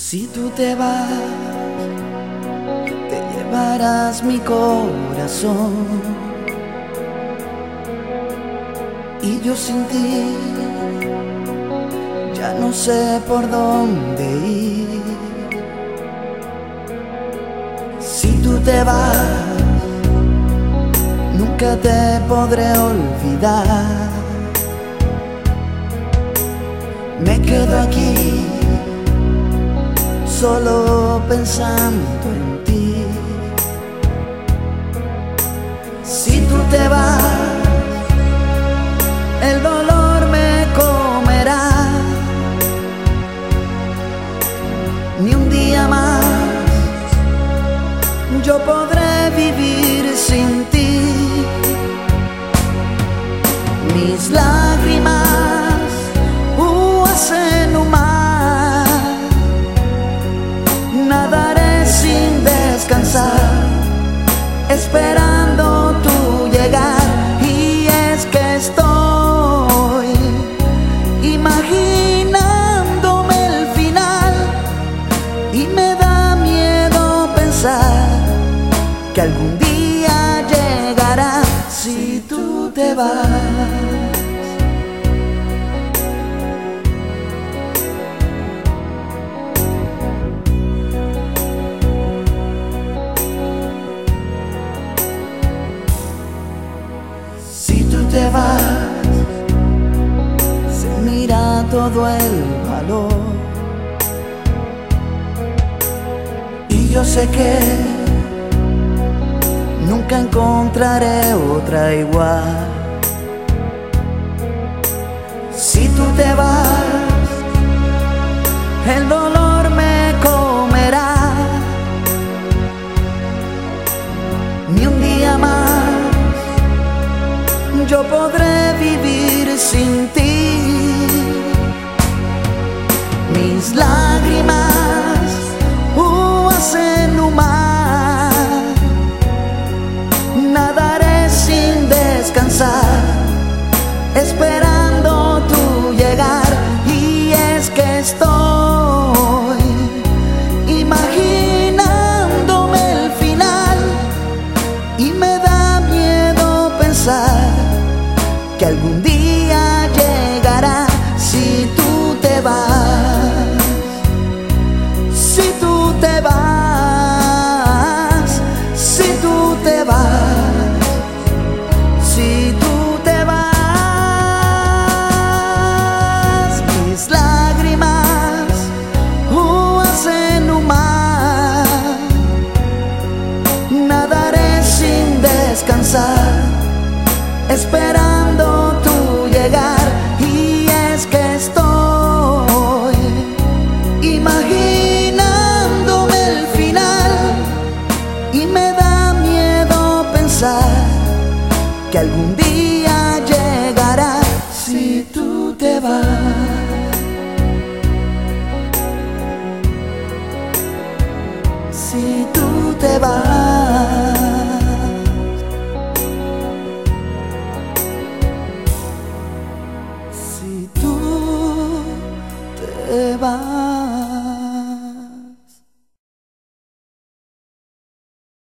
Si tú te vas, te llevarás mi corazón, y yo sin ti ya no sé por dónde ir. Si tú te vas, nunca te podré olvidar. Me quedo aquí solo pensando en ti. Si tú te vas, el dolor me comerá. Ni un día más yo podré vivir sin ti. Mis lágrimas en un mar, nadaré sin descansar, esperando tu llegar. Y es que estoy imaginándome el final, y me da miedo pensar que algún día llegará. Si tú te vas, te vas, se mira todo el valor, y yo sé que nunca encontraré otra igual. Si tú te vas, el dolor me comerá. Ni un día más yo podré vivir sin ti. Mis lágrimas hacen un mar, nadaré sin descansar, esperando tu llegar. Y es que estoy imaginándome el final, y me da miedo pensar que algún día llegará. Si tú te vas, si tú te vas, si tú te vas, si tú te vas. Mis lágrimas hacen un mar, nadaré sin descansar, esperando tu llegar. Y es que estoy imaginándome el final, y me da miedo pensar que algún día llegará. Si tú te vas, si tú te vas.